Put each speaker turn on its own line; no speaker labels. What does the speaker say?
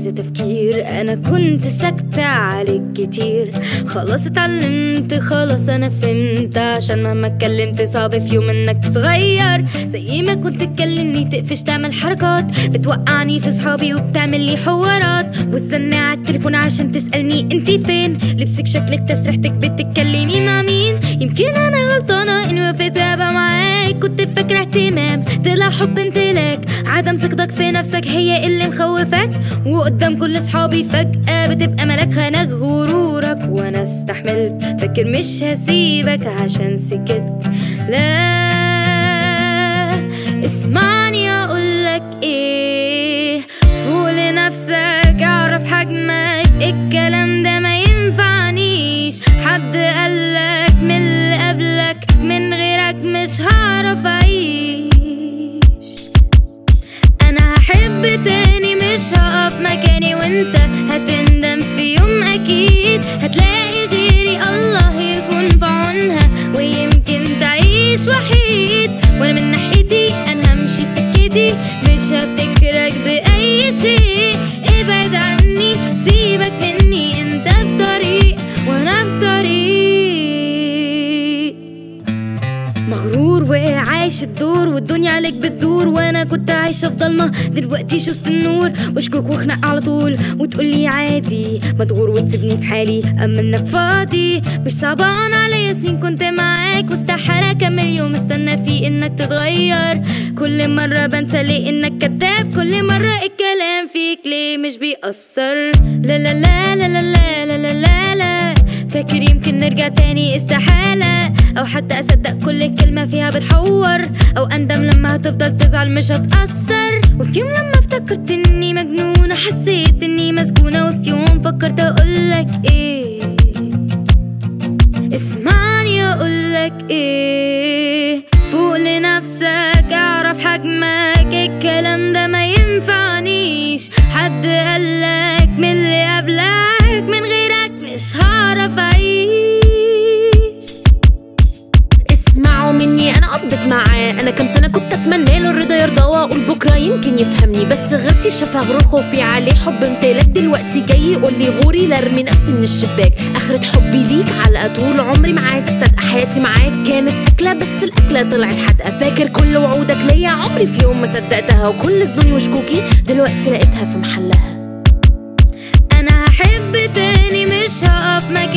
عايزة تفكير. انا كنت ساكتة عليك كتير، خلاص اتعلمت، خلاص انا فهمت، عشان مهما اتكلمت صعب في يوم انك تتغير. زي ما كنت تكلمني تقفش تعمل حركات بتوقعني في صحابي وبتعمل لي حوارات، وتستنى على التليفون عشان تسألني انتي فين، لبسك شكلك تسريحتك بتتكلمي مع مين. يمكن انا غلطانة اني وافقت ابقى معاك، كنت فاكرة اهتمام طلع حب امتلاك، عدم ثقتك في نفسك هي اللي مخوفك، وقدام كل صحابي فجأة بتبقى ملاك. خانك غرورك وانا استحملت، فاكر مش هسيبك عشان سكت. لا اسمعني اقولك ايه، فوق لنفسك، اعرف حجمك، الكلام ده ما ينفعنيش. حد قالك من اللي قبلك من غيرك مش هعرف اعيش. انا هحب تاني مش هقف مكاني، وانت هتندم في يوم اكيد، هتلاقي غيري الله يكون في عونها، ويمكن تعيش وحيد. وانا من ناحيتي انا همشي سكتي، مش هفتكرك باي شيء. ابعد عني سيبك مني، انت في طريق وانا في طريق. مغرور وعايش الدور والدنيا عليك بتدور، وانا كنت عايشة في ضلمة دلوقتي شفت النور، واشكوك واخنق على طول وتقولي عادي، مدغور وتسيبني في حالي اما انك فاضي. مش صعبان عليا سنين كنت معاك، واستحالة اكمل يوم استنى فيه انك تتغير. كل مرة بنسى ليه انك كداب، كل مرة الكلام فيك ليه مش بيأثر. لا لا لا لا لا لا لا لا لا، فاكر يمكن نرجع تاني استحالة، او حتى اصدق كل كلمة فيها بتحور، او اندم لما هتفضل تزعل مش هتأثر. وفي يوم لما افتكرت اني مجنونة حسيت اني مسجونة، وفي يوم فكرت اقولك ايه، اسمعني اقولك ايه، فوق لنفسك، اعرف حجمك، الكلام ده ما ينفعنيش. حد قالك من اللي قبلك من غيرك مش هعرف اعيش.
اسمعوا مني انا قضيت معاه، انا كام سنه كنت اتمنى له الرضا يرضى، واقول بكره يمكن يفهمني، بس غيرتي شافها غرور خوفي عليه حب امتلاك. دلوقتي جاي يقول لي غوري لارمي نفسي من الشباك. اخرة حبي ليك علقه طول عمري معاك، صدق حياتي معاك كانت اكله، بس الاكله طلعت حدقه. فاكر كل وعودك ليا عمري في يوم ما صدقتها، وكل ظنوني وشكوكي دلوقتي لقيتها في محلها.
انا هحب تاني مش هقف مكاني،